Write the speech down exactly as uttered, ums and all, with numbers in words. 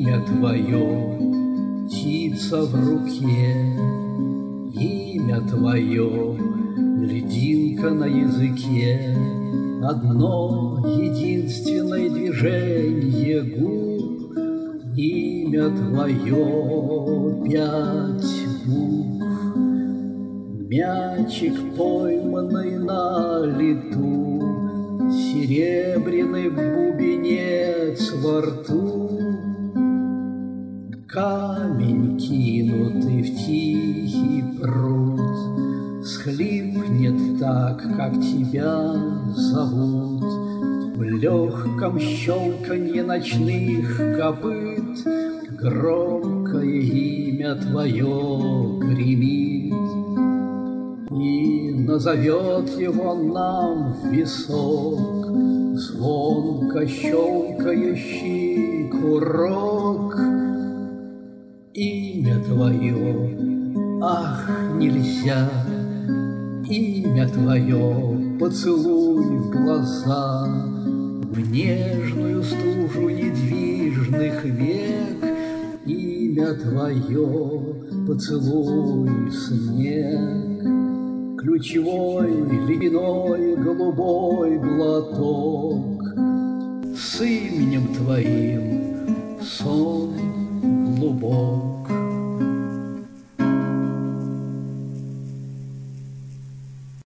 имя твое, птица в руке, имя твое, льдинка на языке, одно единственное движение губ, имя твое, пять букв, мячик, пойманный на лету, серебряный бубенец во рту, камень, кинутый в тихий пруд, схлипнет так, как тебя зовут. В легком щелканье ночных копыт громкое имя твое гремит, и назовет его нам в висок звонко щелкающий курок. Имя твое, ах, нельзя, имя твое, поцелуй в глаза, в нежную стужу недвижных век. Имя твое, поцелуй снег, ключевой, ледяной, голубой глоток. С именем твоим сон глубок.